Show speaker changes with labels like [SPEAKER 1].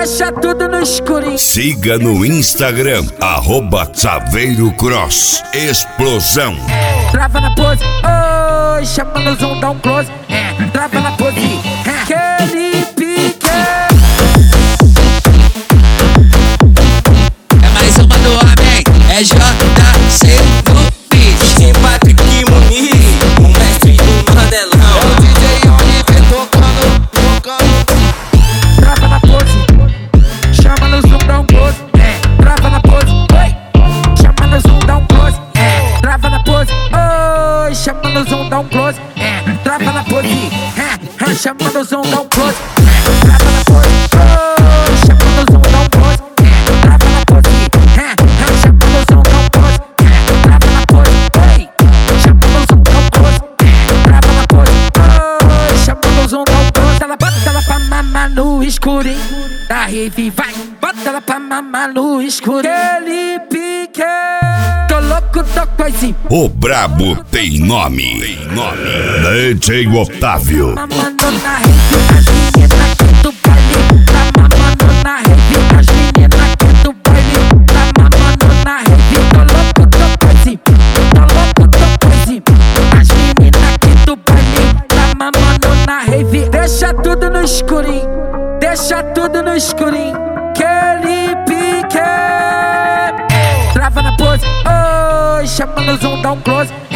[SPEAKER 1] deixa tudo no escurinho.
[SPEAKER 2] Siga no Instagram, @SaveiroCross. Explosão.
[SPEAKER 1] Trava na pose, oi, chama no zoom, dá um close. Trava na pose, aquele pique.
[SPEAKER 3] É mais uma do homem, é JC no beat.
[SPEAKER 4] Tem Patrick Muniz, o mestre do Mandelão.
[SPEAKER 3] É o DJ Oliver tocando.
[SPEAKER 1] Trava na pose, chama no zoom, dá um close. Trava na pose, oi, chama no zoom, dá um close. Trava na pose, oi, chama no zoom, dá um close. Trava na pose, chama no zoom, dá um close. Trava na pose, oi, chama no zoom, dá um close. Trava na pose, chama no zoom, dá um close. Trava na pose, oi, chama no zoom, dá um close. Trava na pose, oi, chama no zoom, dá um close. Ela bota ela pra mamar no escurinho da rave, vai. Bota ela pra mamar no escurinho. Aquele pique. Tô louco, tô coisinho.
[SPEAKER 2] O brabo tem nome. DJ Otávio.
[SPEAKER 1] Mamando na rave, as meninas aqui do baile. Tá mamando na rave, as meninas aqui do baile. Tá mamando na rave, tô louco, tô coisinho. Tô louco, tô coisinho. As meninas aqui do baile. Tá mamando na rave. Deixa tudo no escurinho. Deixa tudo no escurinho. Aquele pique. Trava na pose, oi, chama no zoom, dá um close.